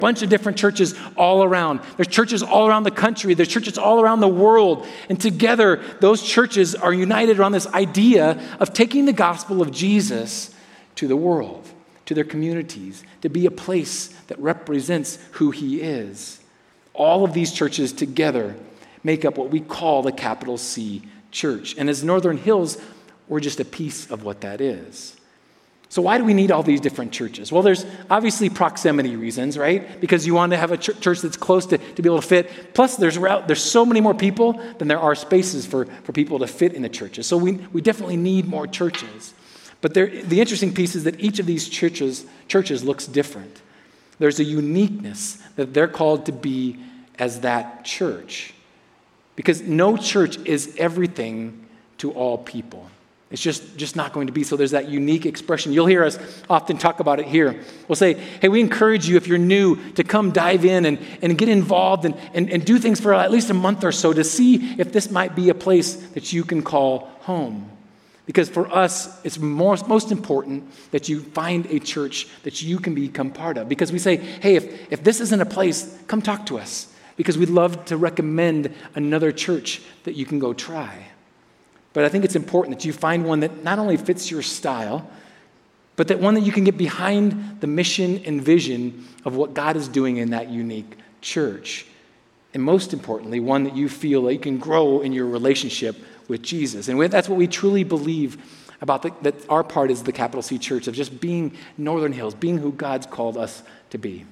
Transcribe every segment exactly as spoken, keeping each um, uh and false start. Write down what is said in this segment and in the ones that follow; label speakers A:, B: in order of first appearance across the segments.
A: Bunch of different churches all around. There's churches all around the country. There's churches all around the world. And together, those churches are united around this idea of taking the gospel of Jesus to the world, to their communities, to be a place that represents who he is. All of these churches together make up what we call the capital C Church. And as Northern Hills, we're just a piece of what that is. So why do we need all these different churches? Well, there's obviously proximity reasons, right? Because you want to have a ch- church that's close to, to be able to fit. Plus, there's there's so many more people than there are spaces for, for people to fit in the churches. So we, we definitely need more churches. But there, the interesting piece is that each of these churches, churches looks different. There's a uniqueness that they're called to be as that church. Because no church is everything to all people. It's just, just not going to be. So there's that unique expression. You'll hear us often talk about it here. We'll say, hey, we encourage you, if you're new, to come dive in and, and get involved and, and, and do things for at least a month or so to see if this might be a place that you can call home. Because for us, it's most, most important that you find a church that you can become part of. Because we say, hey, if, if this isn't a place, come talk to us. Because we'd love to recommend another church that you can go try. But I think it's important that you find one that not only fits your style, but that one that you can get behind the mission and vision of what God is doing in that unique church. And most importantly, one that you feel that you can grow in your relationship with Jesus. And that's what we truly believe about the, that our part is the capital C Church, of just being Northern Hills, being who God's called us to be.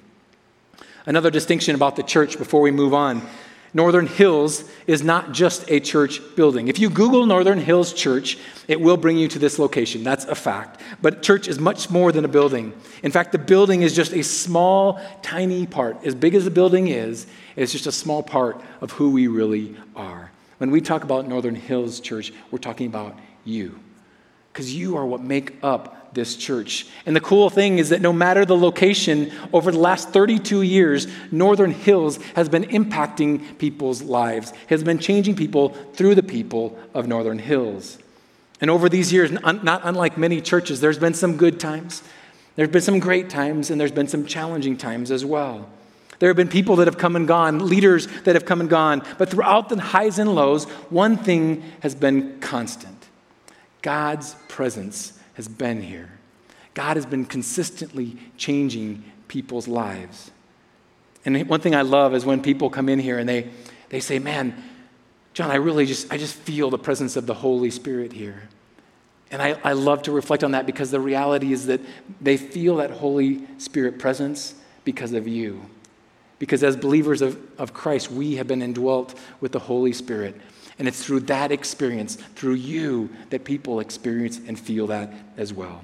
A: Another distinction about the church before we move on. Northern Hills is not just a church building. If you Google Northern Hills Church, it will bring you to this location. That's a fact. But church is much more than a building. In fact, the building is just a small, tiny part. As big as the building is, it's just a small part of who we really are. When we talk about Northern Hills Church, we're talking about you. Because you are what make up this church. And the cool thing is that no matter the location, over the last thirty-two years, Northern Hills has been impacting people's lives, has been changing people through the people of Northern Hills. And over these years, not unlike many churches, there's been some good times, there's been some great times, and there's been some challenging times as well. There have been people that have come and gone, leaders that have come and gone, but throughout the highs and lows, one thing has been constant. God's presence has been here. God has been consistently changing people's lives. And one thing I love is when people come in here and they, they say, man, John, I really just, I just feel the presence of the Holy Spirit here. And I, I love to reflect on that, because the reality is that they feel that Holy Spirit presence because of you. Because as believers of, of Christ, we have been indwelt with the Holy Spirit. And it's through that experience, through you, that people experience and feel that as well.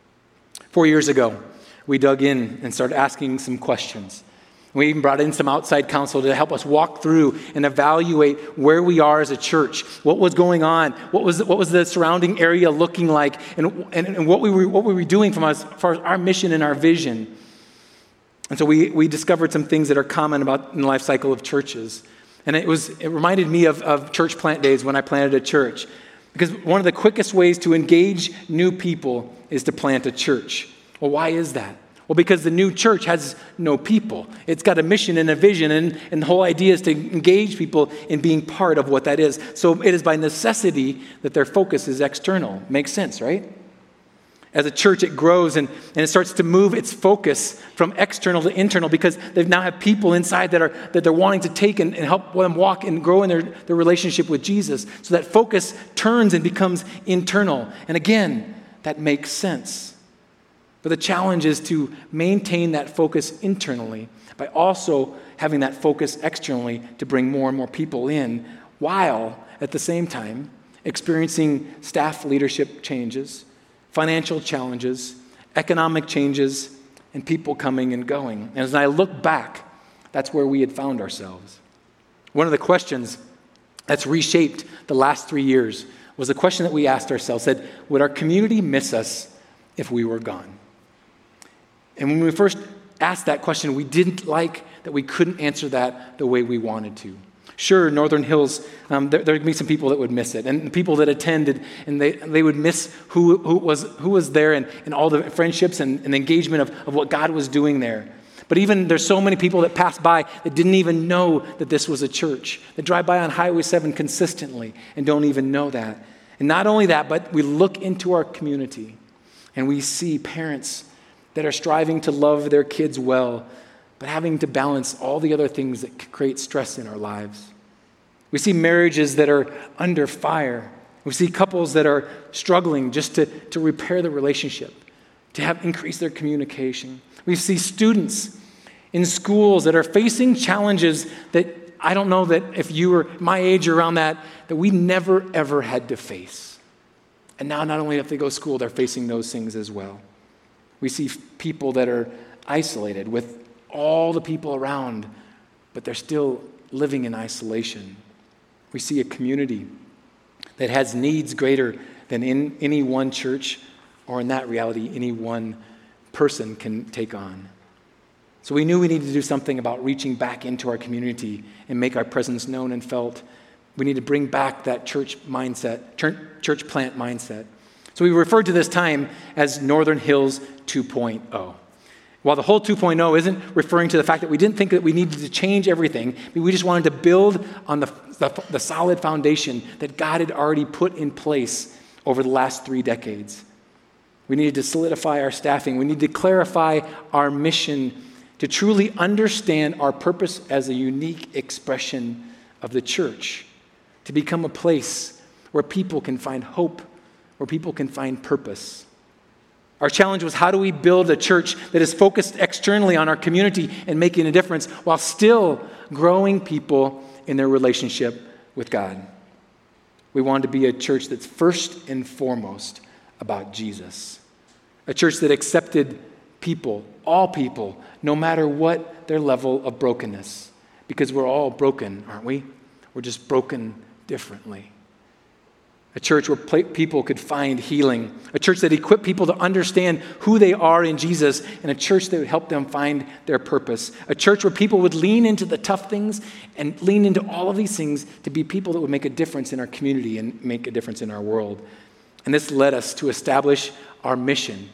A: Four years ago, we dug in and started asking some questions. We even brought in some outside counsel to help us walk through and evaluate where we are as a church, what was going on, what was what was the surrounding area looking like, and, and, and what we were what we were doing from us, as far as our mission and our vision. And so we, we discovered some things that are common about in the life cycle of churches. And it was it reminded me of, of church plant days when I planted a church. Because one of the quickest ways to engage new people is to plant a church. Well, why is that? Well, because the new church has no people. It's got a mission and a vision, and, and the whole idea is to engage people in being part of what that is. So it is by necessity that their focus is external. Makes sense, right? As a church, it grows and, and it starts to move its focus from external to internal, because they now have people inside that are that they're wanting to take and, and help them walk and grow in their, their relationship with Jesus. So that focus turns and becomes internal. And again, that makes sense. But the challenge is to maintain that focus internally by also having that focus externally to bring more and more people in, while at the same time experiencing staff leadership changes, financial challenges, economic changes, and people coming and going. And as I look back, that's where we had found ourselves. One of the questions that's reshaped the last three years was the question that we asked ourselves, said, would our community miss us if we were gone? And when we first asked that question, we didn't like that we couldn't answer that the way we wanted to. Sure, Northern Hills, um, there, there would be some people that would miss it, and the people that attended, and they they would miss who who was who was there, and, and all the friendships and, and engagement of, of what God was doing there. But even there's so many people that pass by that didn't even know that this was a church, that drive by on Highway seven consistently and don't even know that. And not only that, but we look into our community and we see parents that are striving to love their kids well, but having to balance all the other things that create stress in our lives. We see marriages that are under fire. We see couples that are struggling just to, to repair the relationship, to have increase their communication. We see students in schools that are facing challenges that I don't know that if you were my age or around that, that we never, ever had to face. And now not only if they go to school, they're facing those things as well. We see people that are isolated with all the people around, but they're still living in isolation. We see a community that has needs greater than in any one church, or in that reality, any one person can take on. So we knew we needed to do something about reaching back into our community and make our presence known and felt. We need to bring back that church mindset, church plant mindset. So we referred to this time as Northern Hills two point oh. While the whole two point oh isn't referring to the fact that we didn't think that we needed to change everything, we just wanted to build on the, the, the solid foundation that God had already put in place over the last three decades. We needed to solidify our staffing. We need to clarify our mission to truly understand our purpose as a unique expression of the church, to become a place where people can find hope, where people can find purpose. Our challenge was, how do we build a church that is focused externally on our community and making a difference while still growing people in their relationship with God? We wanted to be a church that's first and foremost about Jesus. A church that accepted people, all people, no matter what their level of brokenness. Because we're all broken, aren't we? We're just broken differently. A church where people could find healing. A church that equipped people to understand who they are in Jesus. And a church that would help them find their purpose. A church where people would lean into the tough things and lean into all of these things to be people that would make a difference in our community and make a difference in our world. And this led us to establish our mission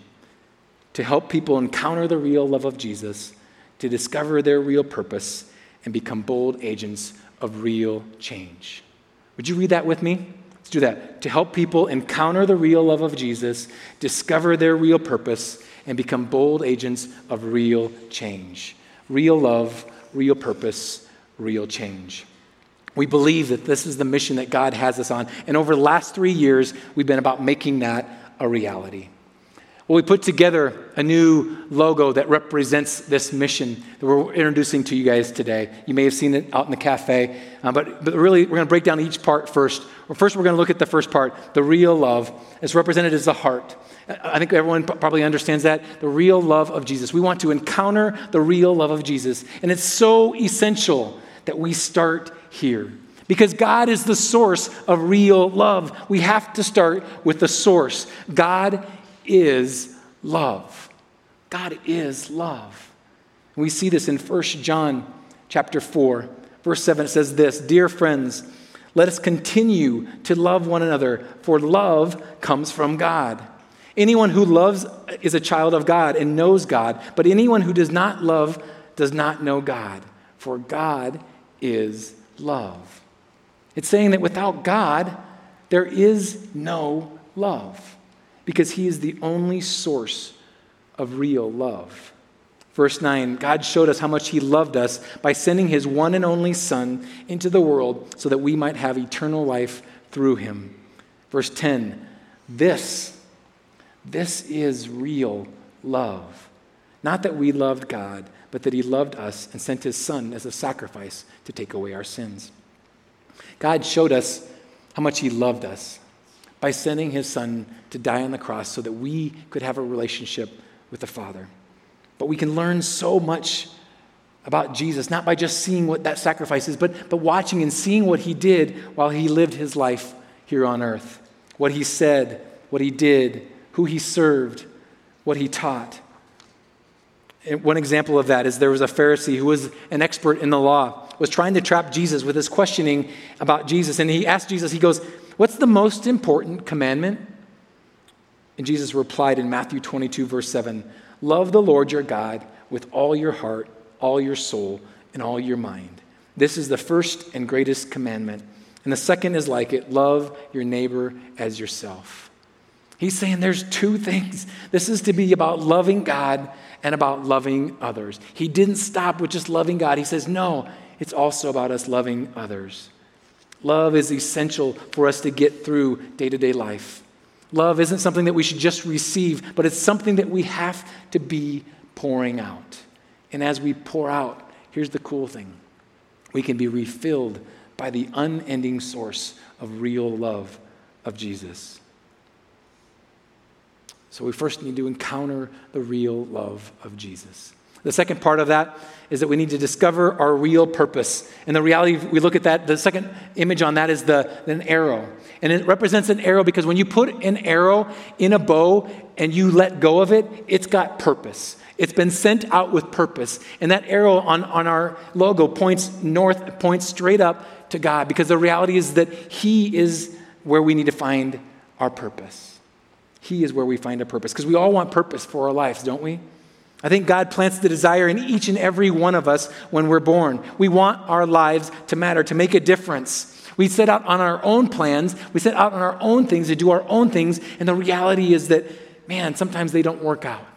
A: to help people encounter the real love of Jesus, to discover their real purpose, and become bold agents of real change. Would you read that with me? Let's do that. To help people encounter the real love of Jesus, discover their real purpose, and become bold agents of real change. Real love, real purpose, real change. We believe that this is the mission that God has us on. And over the last three years, we've been about making that a reality. Well, we put together a new logo that represents this mission that we're introducing to you guys today. You may have seen it out in the cafe, uh, but, but really we're going to break down each part first. Well, first, we're going to look at the first part, the real love. It's represented as the heart. I think everyone probably understands that, the real love of Jesus. We want to encounter the real love of Jesus, and it's so essential that we start here. Because God is the source of real love. We have to start with the source. God is love. God is love. And we see this in First John chapter four, verse seven. It says this, "Dear friends, let us continue to love one another, for love comes from God. Anyone who loves is a child of God and knows God, but anyone who does not love does not know God, for God is love." It's saying that without God, there is no love, because he is the only source of real love. Verse nine, God showed us how much he loved us by sending his one and only Son into the world so that we might have eternal life through him. Verse ten, this, this is real love. Not that we loved God, but that he loved us and sent his Son as a sacrifice to take away our sins. God showed us how much he loved us by sending his Son to die on the cross so that we could have a relationship with the Father. But we can learn so much about Jesus, not by just seeing what that sacrifice is, but, but watching and seeing what he did while he lived his life here on earth. What he said, what he did, who he served, what he taught. And one example of that is there was a Pharisee who was an expert in the law, was trying to trap Jesus with his questioning about Jesus. And he asked Jesus, he goes, "What's the most important commandment?" And Jesus replied in Matthew twenty-two, verse seven, "Love the Lord your God with all your heart, all your soul, and all your mind. This is the first and greatest commandment. And the second is like it, love your neighbor as yourself. He's saying there's two things. This is to be about loving God and about loving others. He didn't stop with just loving God. He says, no, it's also about us loving others. Love is essential for us to get through day-to-day life. Love isn't something that we should just receive, but it's something that we have to be pouring out. And as we pour out, here's the cool thing. We can be refilled by the unending source of real love of Jesus. So we first need to encounter the real love of Jesus. The second part of that is that we need to discover our real purpose. And the reality, we look at that, the second image on that is the an arrow. And it represents an arrow because when you put an arrow in a bow and you let go of it, it's got purpose. It's been sent out with purpose. And that arrow on, on our logo points north, points straight up to God, because the reality is that He is where we need to find our purpose. He is where we find our purpose, because we all want purpose for our lives, don't we? I think God plants the desire in each and every one of us when we're born. We want our lives to matter, to make a difference. We set out on our own plans. We set out on our own things to do our own things. And the reality is that, man, sometimes they don't work out.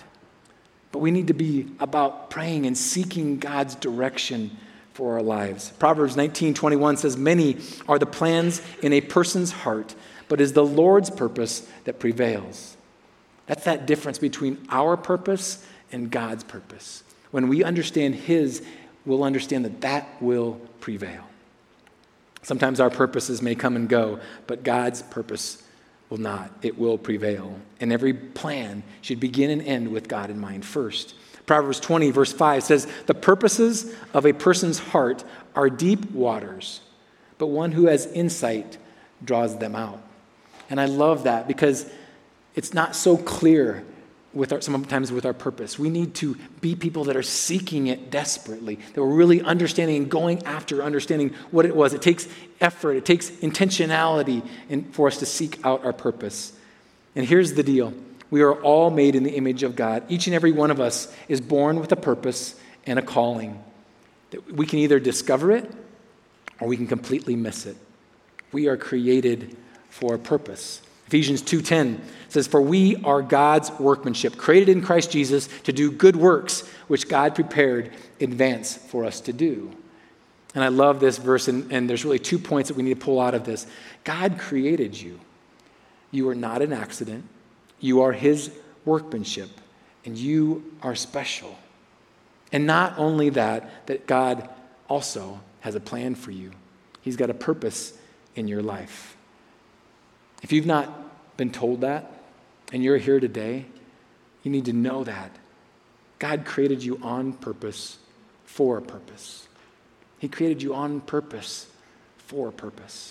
A: But we need to be about praying and seeking God's direction for our lives. Proverbs nineteen twenty-one says, many are the plans in a person's heart, but it is the Lord's purpose that prevails. That's that difference between our purpose and God's purpose. When we understand His, we'll understand that that will prevail. Sometimes our purposes may come and go, but God's purpose will not. It will prevail. And every plan should begin and end with God in mind first. Proverbs twenty, verse five says, the purposes of a person's heart are deep waters, but one who has insight draws them out. And I love that because it's not so clear with our, sometimes with our purpose. We need to be people that are seeking it desperately, that we're really understanding and going after understanding what it was. It takes effort, it takes intentionality in, for us to seek out our purpose. And here's the deal. We are all made in the image of God. Each and every one of us is born with a purpose and a calling. We can either discover it or we can completely miss it. We are created for a purpose. Ephesians two ten says, for we are God's workmanship, created in Christ Jesus to do good works, which God prepared in advance for us to do. And I love this verse, and, and there's really two points that we need to pull out of this. God created you. You are not an accident. You are His workmanship, and you are special. And not only that, that God also has a plan for you. He's got a purpose in your life. If you've not been told that, and you're here today, you need to know that. God created you on purpose for a purpose. He created you on purpose for a purpose.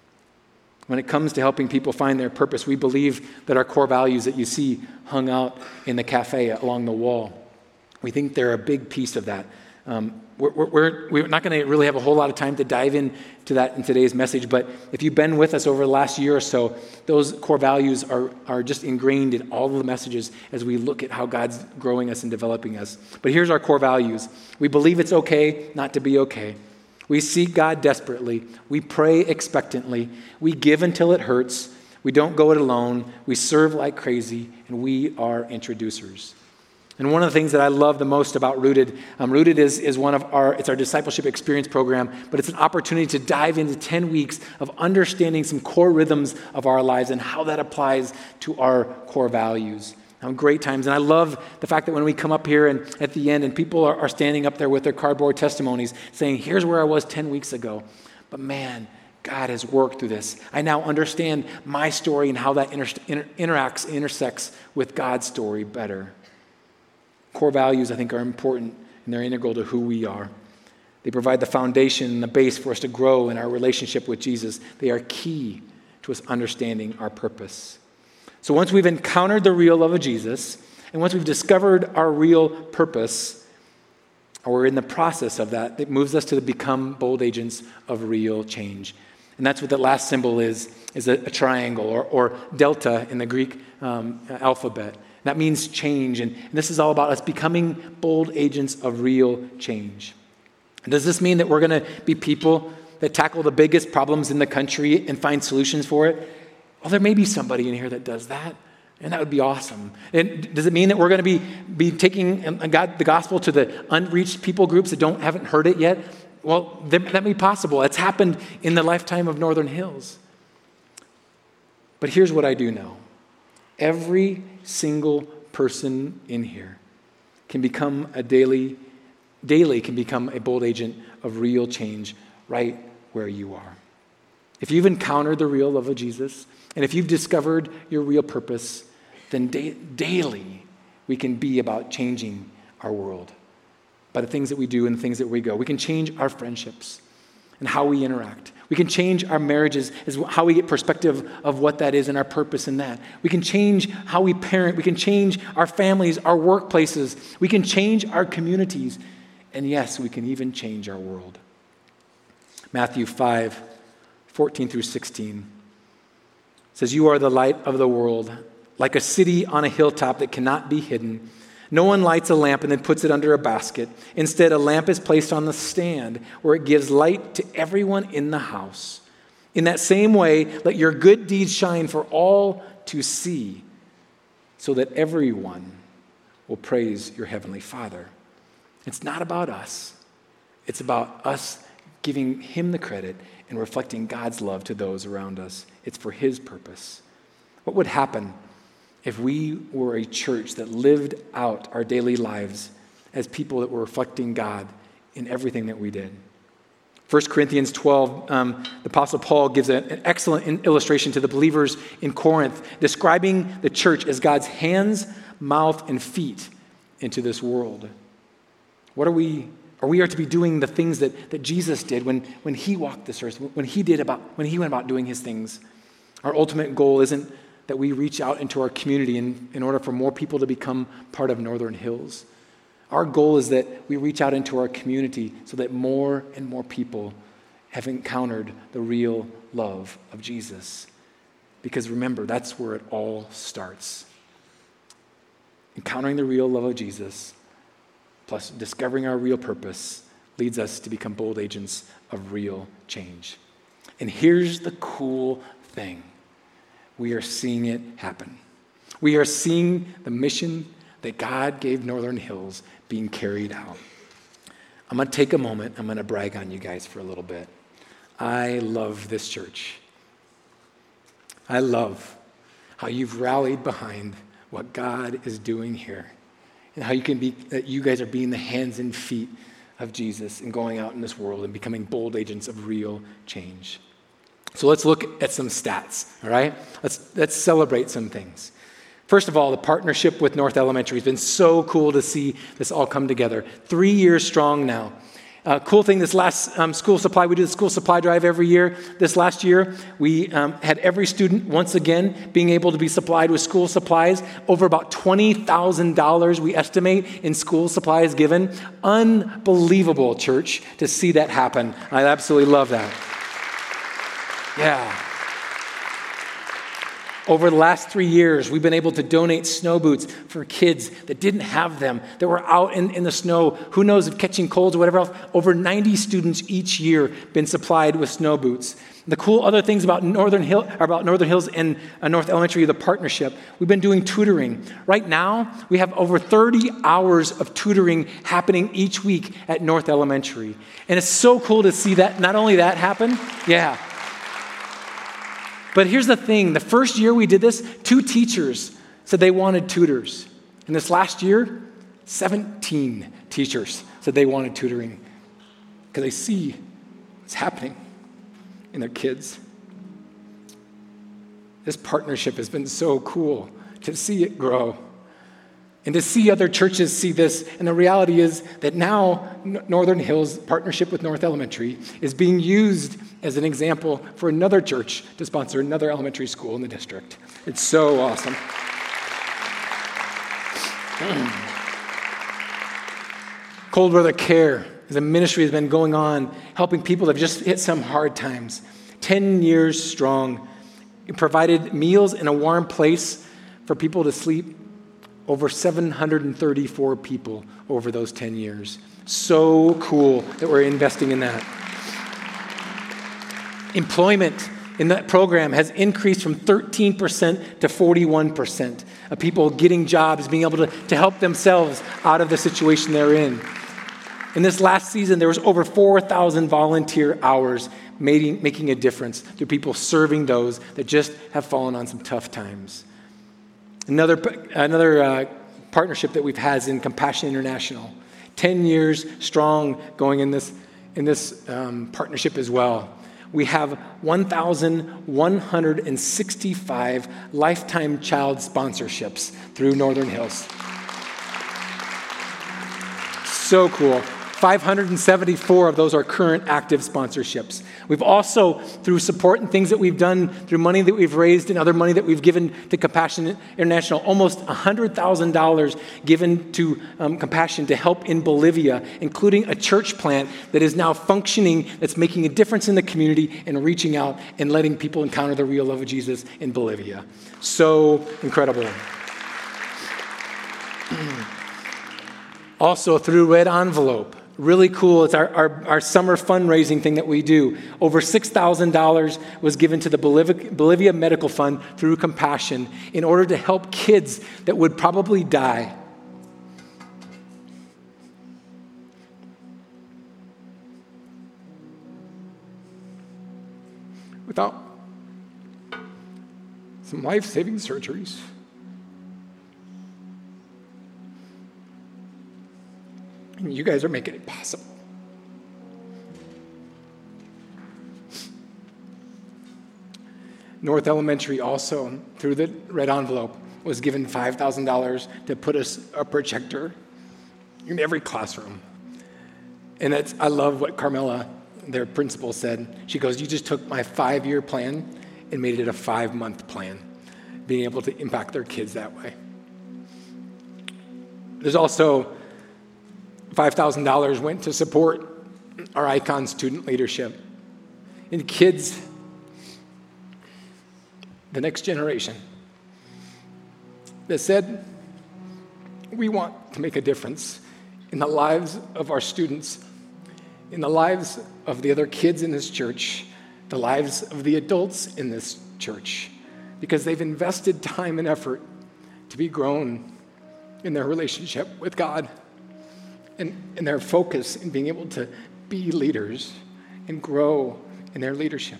A: When it comes to helping people find their purpose, we believe that our core values that you see hung out in the cafe along the wall, we think they're a big piece of that. Um, we're, we're, we're not going to really have a whole lot of time to dive into that in today's message, but if you've been with us over the last year or so, those core values are, are just ingrained in all of the messages as we look at how God's growing us and developing us. But here's our core values. We believe it's okay not to be okay. We seek God desperately. We pray expectantly. We give until it hurts. We don't go it alone. We serve like crazy, and we are introducers. And one of the things that I love the most about Rooted, um, Rooted is, is one of our, it's our discipleship experience program, but it's an opportunity to dive into ten weeks of understanding some core rhythms of our lives and how that applies to our core values. Um, great times. And I love the fact that when we come up here and at the end and people are, are standing up there with their cardboard testimonies saying, here's where I was ten weeks ago. But man, God has worked through this. I now understand my story and how that inter- inter- interacts, intersects with God's story better. Core values, I think, are important, and they're integral to who we are. They provide the foundation and the base for us to grow in our relationship with Jesus. They are key to us understanding our purpose. So once we've encountered the real love of Jesus, and once we've discovered our real purpose, or we're in the process of that, it moves us to become bold agents of real change. And that's what the last symbol is, is a, a triangle, or, or delta in the Greek um, alphabet. That means change. And, and this is all about us becoming bold agents of real change. And does this mean that we're going to be people that tackle the biggest problems in the country and find solutions for it? Well, there may be somebody in here that does that, and that would be awesome. And does it mean that we're going to be, be taking the gospel to the unreached people groups that don't haven't heard it yet? Well, that may be possible. It's happened in the lifetime of Northern Hills. But here's what I do know. Every single person in here can become a daily, daily can become a bold agent of real change right where you are. If you've encountered the real love of Jesus, and if you've discovered your real purpose, then da- daily we can be about changing our world by the things that we do and the things that we go. We can change our friendships and how we interact. We can change our marriages, is how we get perspective of what that is and our purpose in that. We can change how we parent. We can change our families, our workplaces. We can change our communities. And yes, we can even change our world. Matthew five, fourteen through sixteen says, "You are the light of the world, like a city on a hilltop that cannot be hidden. No one lights a lamp and then puts it under a basket. Instead, a lamp is placed on the stand where it gives light to everyone in the house. In that same way, let your good deeds shine for all to see, so that everyone will praise your heavenly Father." It's not about us. It's about us giving him the credit and reflecting God's love to those around us. It's for his purpose. What would happen if we were a church that lived out our daily lives as people that were reflecting God in everything that we did? First Corinthians twelve, um, the Apostle Paul gives a, an excellent illustration to the believers in Corinth, describing the church as God's hands, mouth, and feet into this world. What are we, or we are to be doing the things that, that Jesus did when, when he walked this earth, when he did about, when he went about doing his things. Our ultimate goal isn't that we reach out into our community in, in order for more people to become part of Northern Hills. Our goal is that we reach out into our community so that more and more people have encountered the real love of Jesus. Because remember, that's where it all starts. Encountering the real love of Jesus, plus discovering our real purpose, leads us to become bold agents of real change. And here's the cool thing. We are seeing it happen. We are seeing the mission that God gave Northern Hills being carried out. I'm going to take a moment. I'm going to brag on you guys for a little bit. I love this church. I love how you've rallied behind what God is doing here, and how you can be, that you guys are being the hands and feet of Jesus and going out in this world and becoming bold agents of real change. So let's look at some stats, all right? Let's, let's celebrate some things. First of all, the partnership with North Elementary has been so cool to see this all come together. Three years strong now. Uh, cool thing, this last um, school supply, we do the school supply drive every year. This last year, we um, had every student, once again, being able to be supplied with school supplies. Over about twenty thousand dollars, we estimate, in school supplies given. Unbelievable, church, to see that happen. I absolutely love that. Yeah. Over the last three years, we've been able to donate snow boots for kids that didn't have them, that were out in, in the snow, who knows, of catching colds or whatever else. Over ninety students each year been supplied with snow boots. The cool other things about Northern Hill, about Northern Hills and uh, North Elementary, the partnership, we've been doing tutoring. Right now, we have over thirty hours of tutoring happening each week at North Elementary. And it's so cool to see that, not only that happen, yeah. But here's the thing. The first year we did this, two teachers said they wanted tutors. And this last year, seventeen teachers said they wanted tutoring because they see what's happening in their kids. This partnership has been so cool to see it grow and to see other churches see this. And the reality is that now Northern Hills' partnership with North Elementary is being used as an example for another church to sponsor another elementary school in the district. It's so awesome. Cold Weather Care is a ministry that's been going on, helping people that have just hit some hard times. Ten years strong. It provided meals in a warm place for people to sleep over seven hundred thirty-four people over those ten years. So cool that we're investing in that. Employment in that program has increased from thirteen percent to forty-one percent of people getting jobs, being able to, to help themselves out of the situation they're in. In this last season, there was over four thousand volunteer hours making, making a difference through people serving those that just have fallen on some tough times. Another, another uh, partnership that we've had is in Compassion International. Ten years strong going in this, in this um, partnership as well. We have one thousand one hundred sixty-five lifetime child sponsorships through Northern Hills. So cool. five hundred seventy-four of those are current active sponsorships. We've also, through support and things that we've done, through money that we've raised and other money that we've given to Compassion International, almost one hundred thousand dollars given to um, Compassion to help in Bolivia, including a church plant that is now functioning, that's making a difference in the community and reaching out and letting people encounter the real love of Jesus in Bolivia. So incredible. Also through Red Envelope. Really cool. It's our, our, our summer fundraising thing that we do. Over six thousand dollars was given to the Bolivia, Bolivia Medical Fund through Compassion in order to help kids that would probably die. Without some life-saving surgeries. And you guys are making it possible. North Elementary also, through the Red Envelope, was given five thousand dollars to put us a projector in every classroom. And that's, I love what Carmela, their principal, said. She goes, you just took my five-year plan and made it a five-month plan, being able to impact their kids that way. There's also five thousand dollars went to support our Icon student leadership. And kids, the next generation, that said, we want to make a difference in the lives of our students, in the lives of the other kids in this church, the lives of the adults in this church, because they've invested time and effort to be grown in their relationship with God. And, and their focus in being able to be leaders and grow in their leadership.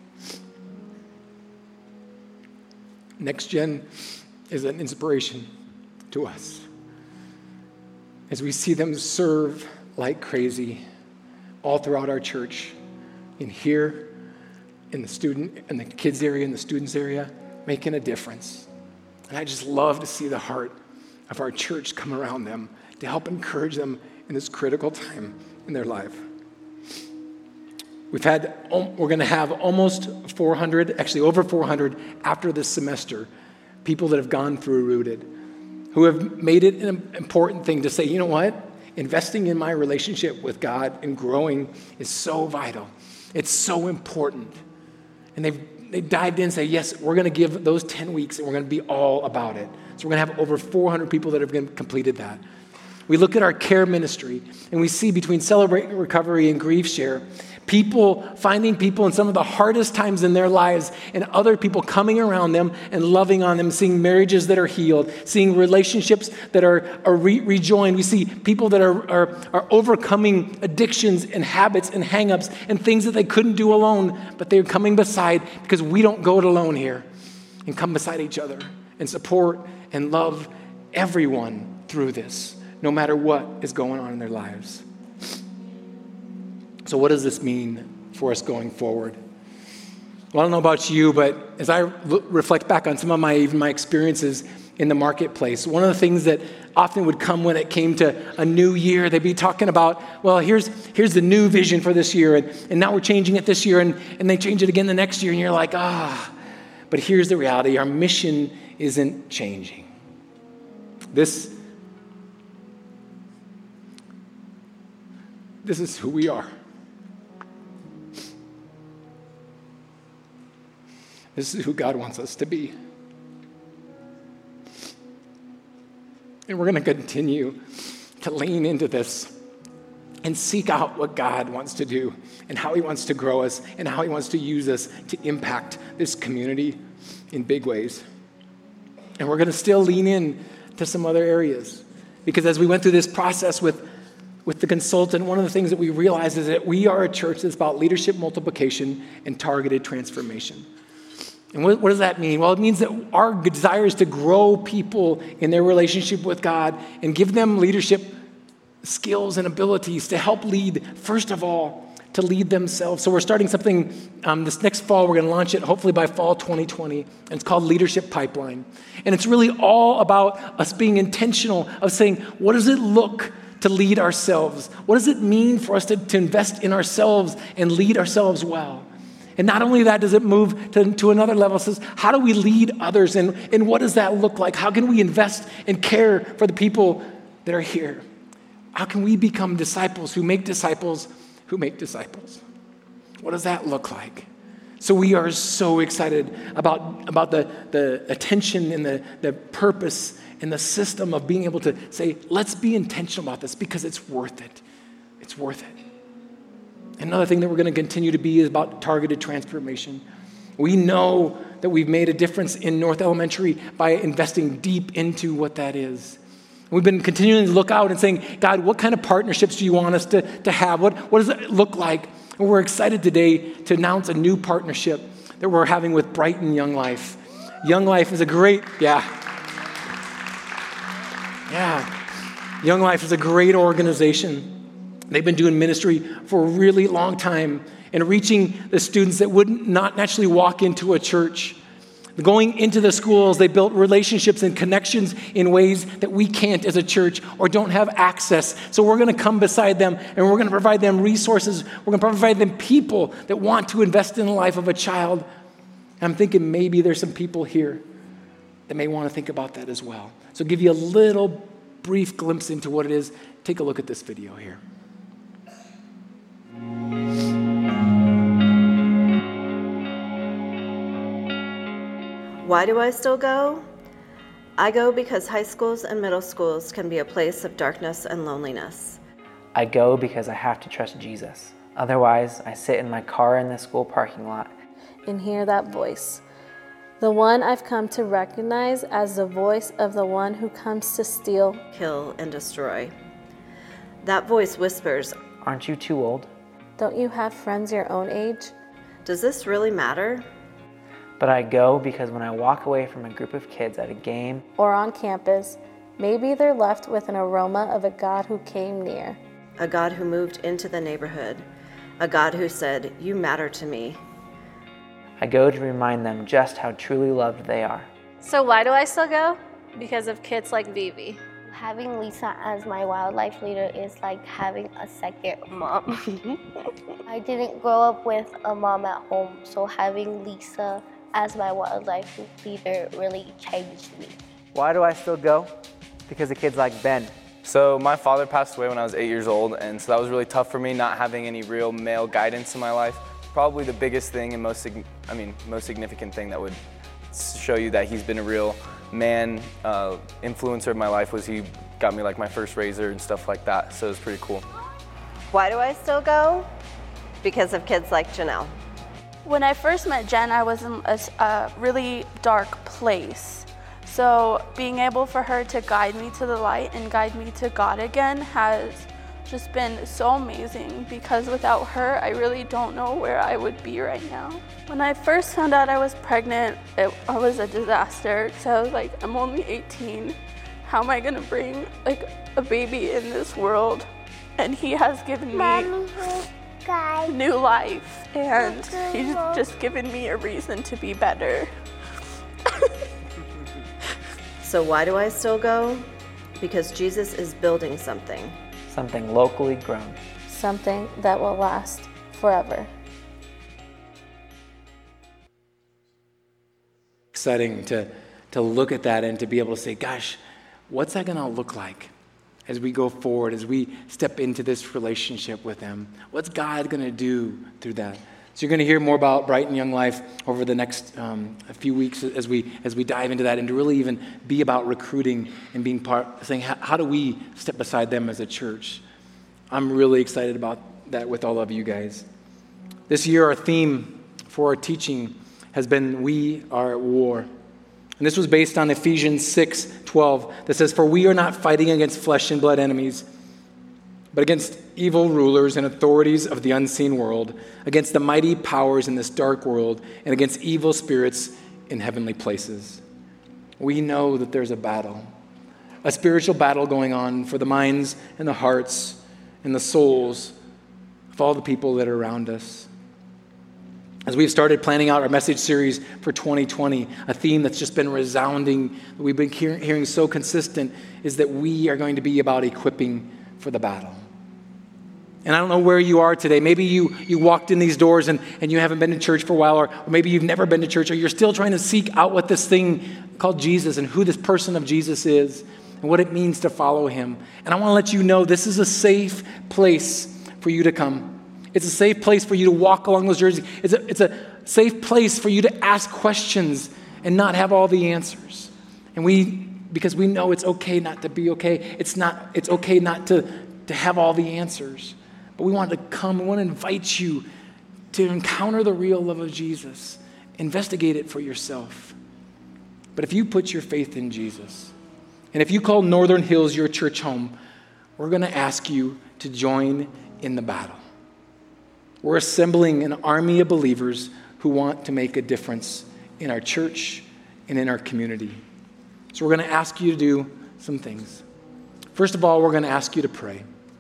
A: Next Gen is an inspiration to us as we see them serve like crazy all throughout our church, in here, in the student, in the kids area, in the students area, making a difference. And I just love to see the heart of our church come around them to help encourage them in this critical time in their life. We've had, we're going to have almost four hundred, actually over four hundred after this semester, people that have gone through Rooted, who have made it an important thing to say, you know what? Investing in my relationship with God and growing is so vital. It's so important. And they've they dived in and say, yes, we're going to give those ten weeks and we're going to be all about it. So we're going to have over four hundred people that have completed that. We look at our care ministry and we see between Celebrate Recovery and Grief Share, people finding people in some of the hardest times in their lives and other people coming around them and loving on them, seeing marriages that are healed, seeing relationships that are, are re- rejoined. We see people that are, are, are overcoming addictions and habits and hang-ups and things that they couldn't do alone, but they're coming beside because we don't go it alone here, and come beside each other and support and love everyone through this, no matter what is going on in their lives. So what does this mean for us going forward? Well, I don't know about you, but as I l- reflect back on some of my even my experiences in the marketplace, one of the things that often would come when it came to a new year, they'd be talking about, well, here's here's the new vision for this year, and, and now we're changing it this year, and, and they change it again the next year, and you're like, ah. But here's the reality. Our mission isn't changing. This, this is who we are. This is who God wants us to be. And we're going to continue to lean into this and seek out what God wants to do and how he wants to grow us and how he wants to use us to impact this community in big ways. And we're going to still lean in to some other areas, because as we went through this process with, with the consultant, one of the things that we realized is that we are a church that's about leadership multiplication and targeted transformation. And what, what does that mean? Well, it means that our desire is to grow people in their relationship with God and give them leadership skills and abilities to help lead, first of all, to lead themselves. So we're starting something um, this next fall. We're going to launch it hopefully by fall twenty twenty. And it's called Leadership Pipeline. And it's really all about us being intentional of saying, what does it look to lead ourselves? What does it mean for us to, to invest in ourselves and lead ourselves well? And not only that, does it move to, to another level. It says, how do we lead others? And, and what does that look like? How can we invest and care for the people that are here? How can we become disciples who make disciples who make disciples? What does that look like? So we are so excited about, about the, the attention and the, the purpose and the system of being able to say, let's be intentional about this because it's worth it. It's worth it. Another thing that we're going to continue to be is about targeted transformation. We know that we've made a difference in North Elementary by investing deep into what that is. We've been continuing to look out and saying, God, what kind of partnerships do you want us to, to have? What, what does it look like? And we're excited today to announce a new partnership that we're having with Brighton Young Life. Young Life is a great, yeah. Yeah. Young Life is a great organization. They've been doing ministry for a really long time and reaching the students that would not naturally walk into a church. Going into the schools, they built relationships and connections in ways that we can't as a church or don't have access. So we're going to come beside them and we're going to provide them resources. We're going to provide them people that want to invest in the life of a child. And I'm thinking maybe there's some people here that may want to think about that as well. So give you a little brief glimpse into what it is. Take a look at this video here.
B: Why do I still go? I go because high schools and middle schools can be a place of darkness and loneliness.
C: I go because I have to trust Jesus. Otherwise, I sit in my car in the school parking lot
D: and hear that voice, the one I've come to recognize as the voice of the one who comes to steal,
B: kill, and destroy. That voice whispers,
C: "Aren't you too old?
D: Don't you have friends your own age?
B: Does this really matter?"
C: But I go because when I walk away from a group of kids at a game
D: or on campus, maybe they're left with an aroma of a God who came near.
B: A God who moved into the neighborhood. A God who said, "You matter to me."
C: I go to remind them just how truly loved they are.
E: So why do I still go? Because of kids like Vivi.
F: Having Lisa as my wildlife leader is like having a second mom. I didn't grow up with a mom at home, so having Lisa as my wildlife leader really changed me.
C: Why do I still go? Because of kids like Ben.
G: So my father passed away when I was eight years old, and so that was really tough for me, not having any real male guidance in my life. Probably the biggest thing and most, I mean, most significant thing that would show you that he's been a real man uh, influencer of my life was he got me like my first razor and stuff like that, so it was pretty cool.
B: Why do I still go? Because of kids like Janelle.
H: When I first met Jen, I was in a, a really dark place. So being able for her to guide me to the light and guide me to God again has just been so amazing, because without her, I really don't know where I would be right now. When I first found out I was pregnant, it, it was a disaster. So I was like, I'm only eighteen. How am I gonna bring like a baby in this world? And he has given me
F: Mommy,
H: new life, and he's just given me a reason to be better.
B: So why do I still go? Because Jesus is building something.
C: Something locally grown.
D: Something that will last forever.
A: Exciting to, to look at that and to be able to say, gosh, what's that going to look like as we go forward, as we step into this relationship with him? What's God going to do through that? So you're going to hear more about Brighton Young Life over the next um, few weeks as we as we dive into that, and to really even be about recruiting and being part, saying, how, how do we step beside them as a church? I'm really excited about that with all of you guys. This year, our theme for our teaching has been We Are at War. And this was based on Ephesians six twelve that says, "For we are not fighting against flesh and blood enemies, but against evil rulers and authorities of the unseen world, against the mighty powers in this dark world, and against evil spirits in heavenly places." We know that there's a battle, a spiritual battle going on for the minds and the hearts and the souls of all the people that are around us. As we've started planning out our message series for twenty twenty, a theme that's just been resounding, that we've been hear- hearing so consistent, is that we are going to be about equipping for the battle. And I don't know where you are today. Maybe you, you walked in these doors and, and you haven't been to church for a while, or, or maybe you've never been to church, or you're still trying to seek out what this thing called Jesus and who this person of Jesus is and what it means to follow him. And I want to let you know this is a safe place for you to come. It's a safe place for you to walk along those journeys. It's a, it's a safe place for you to ask questions and not have all the answers. And we, because we know it's okay not to be okay. It's not, it's okay not to, to have all the answers. But we want to come, we want to invite you to encounter the real love of Jesus. Investigate it for yourself. But if you put your faith in Jesus, and if you call Northern Hills your church home, we're going to ask you to join in the battle. We're assembling an army of believers who want to make a difference in our church and in our community. So we're going to ask you to do some things. First of all, we're going to ask you to pray.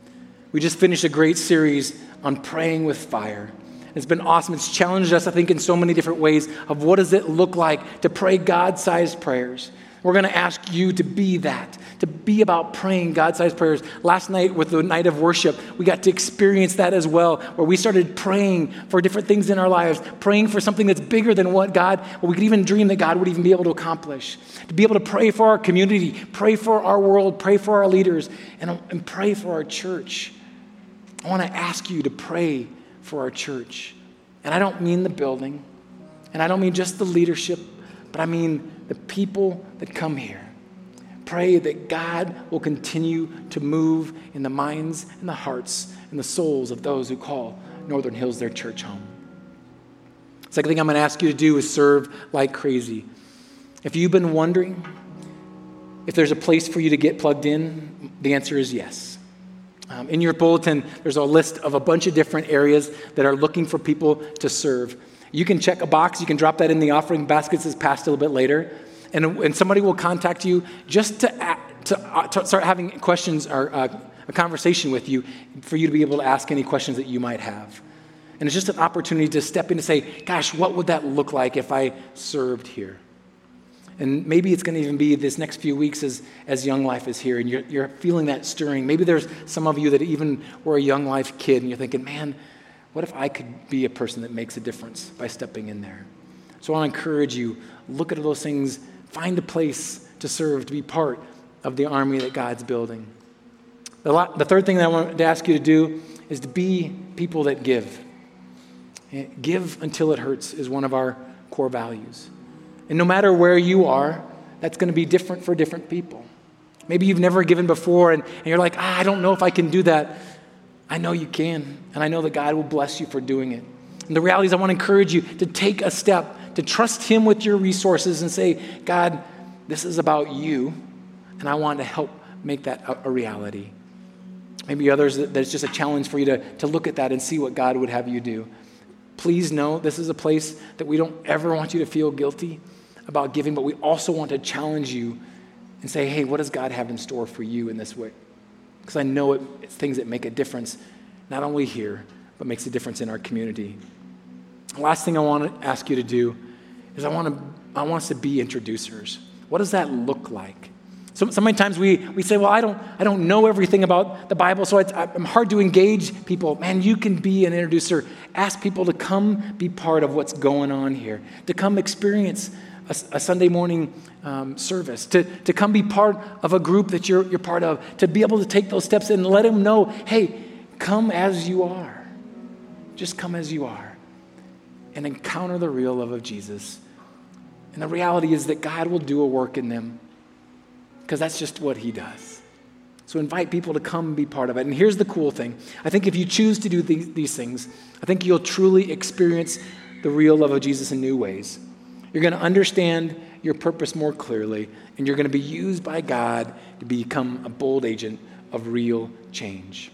A: We just finished a great series on praying with fire. It's been awesome. It's challenged us, I think, in so many different ways of what does it look like to pray God-sized prayers. We're going to ask you to be that, to be about praying God-sized prayers. Last night with the night of worship, we got to experience that as well, where we started praying for different things in our lives, praying for something that's bigger than what God, what we could even dream that God would even be able to accomplish. To be able to pray for our community, pray for our world, pray for our leaders, and, and pray for our church. I want to ask you to pray for our church. And I don't mean the building, and I don't mean just the leadership, but I mean the people that come here. Pray that God will continue to move in the minds and the hearts and the souls of those who call Northern Hills their church home. Second thing I'm going to ask you to do is serve like crazy. If you've been wondering if there's a place for you to get plugged in, the answer is yes. Um, in your bulletin, there's a list of a bunch of different areas that are looking for people to serve. You can check a box. You can drop that in the offering baskets as passed a little bit later. And, and somebody will contact you just to, to, uh, to start having questions or uh, a conversation with you for you to be able to ask any questions that you might have. And it's just an opportunity to step in and say, gosh, what would that look like if I served here? And maybe it's going to even be this next few weeks as, as Young Life is here and you're, you're feeling that stirring. Maybe there's some of you that even were a Young Life kid and you're thinking, man, what if I could be a person that makes a difference by stepping in there? So I want to encourage you, look at those things, find a place to serve, to be part of the army that God's building. The, lot, the third thing that I want to ask you to do is to be people that give. Give until it hurts is one of our core values. And no matter where you are, that's going to be different for different people. Maybe you've never given before and, and you're like, ah, I don't know if I can do that. I know you can, and I know that God will bless you for doing it. And the reality is I want to encourage you to take a step, to trust him with your resources and say, God, this is about you, and I want to help make that a, a reality. Maybe others, that it's just a challenge for you to, to look at that and see what God would have you do. Please know this is a place that we don't ever want you to feel guilty about giving, but we also want to challenge you and say, hey, what does God have in store for you in this way? Because I know it, it's things that make a difference, not only here, but makes a difference in our community. The last thing I want to ask you to do is I want to I want us to be introducers. What does that look like? So, so many times we, we say, well, I don't I don't know everything about the Bible, so it's, I'm hard to engage people. Man, you can be an introducer. Ask people to come be part of what's going on here, to come experience a, a Sunday morning um, service, to, to come be part of a group that you're, you're part of, to be able to take those steps and let them know, hey, come as you are. Just come as you are. and encounter the real love of Jesus. And the reality is that God will do a work in them because that's just what he does. So invite people to come and be part of it. And here's the cool thing. I think if you choose to do these, these things, I think you'll truly experience the real love of Jesus in new ways. You're going to understand your purpose more clearly, and you're going to be used by God to become a bold agent of real change.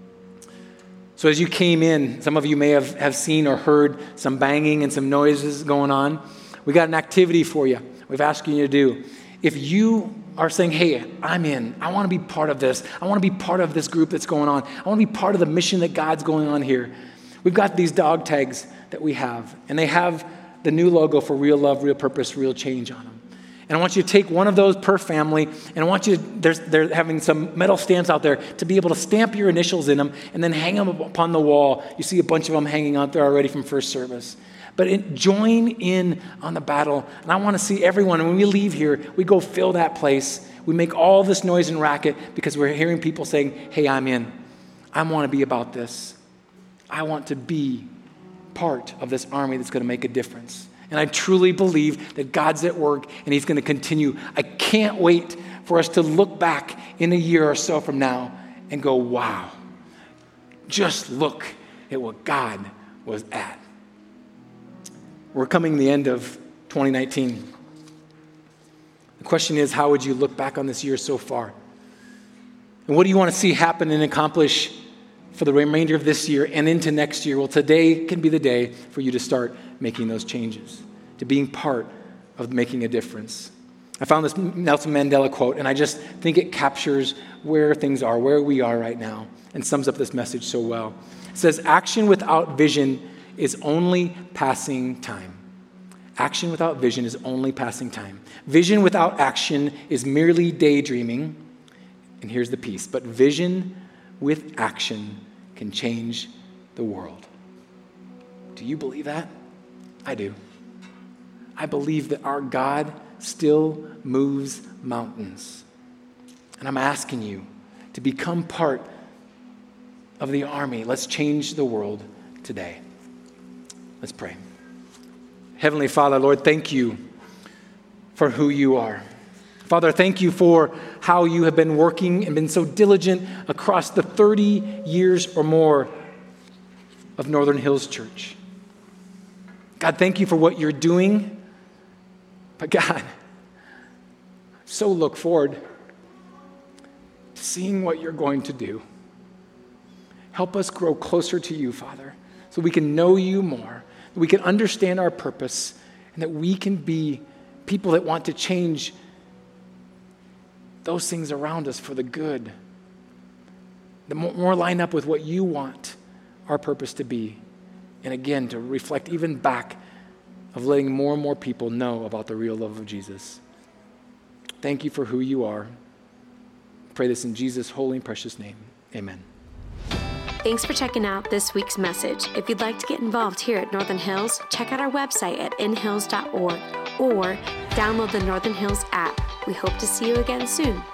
A: So as you came in, some of you may have, have seen or heard some banging and some noises going on. We got an activity for you we've asked you to do. If you are saying, hey, I'm in, I want to be part of this, I want to be part of this group that's going on, I want to be part of the mission that God's going on here, we've got these dog tags that we have, and they have the new logo for real love, real purpose, real change on them. And I want you to take one of those per family, and I want you, there's, they're having some metal stamps out there to be able to stamp your initials in them and then hang them upon the wall. You see a bunch of them hanging out there already from first service. But it, join in on the battle, and I want to see everyone. And when we leave here, we go fill that place. We make all this noise and racket because we're hearing people saying, hey, I'm in. I want to be about this. I want to be part of this army that's going to make a difference. And I truly believe that God's at work and he's going to continue. I can't wait for us to look back in a year or so from now and go, wow, just look at what God was at. We're coming to the end of twenty nineteen. The question is, how would you look back on this year so far? And what do you want to see happen and accomplish for the remainder of this year and into next year? Well, today can be the day for you to start making those changes, to being part of making a difference. I found this Nelson Mandela quote, and I just think it captures where things are, where we are right now, and sums up this message so well. It says, action without vision is only passing time. Action without vision is only passing time. Vision without action is merely daydreaming. And here's the piece, but vision with action can change the world. Do you believe that? I do. I believe that our God still moves mountains. And I'm asking you to become part of the army. Let's change the world today. Let's pray. Heavenly Father, Lord, thank you for who you are. Father, thank you for how you have been working and been so diligent across the thirty years or more of Northern Hills Church. God, thank you for what you're doing. But God, so look forward to seeing what you're going to do. Help us grow closer to you, Father, so we can know you more, that we can understand our purpose, and that we can be people that want to change those things around us for the good. The more line up with what you want our purpose to be. And again, to reflect even back of letting more and more people know about the real love of Jesus. Thank you for who you are. I pray this in Jesus' holy and precious name. Amen.
I: Thanks for checking out this week's message. If you'd like to get involved here at Northern Hills, check out our website at in hills dot org or download the Northern Hills app. We hope to see you again soon.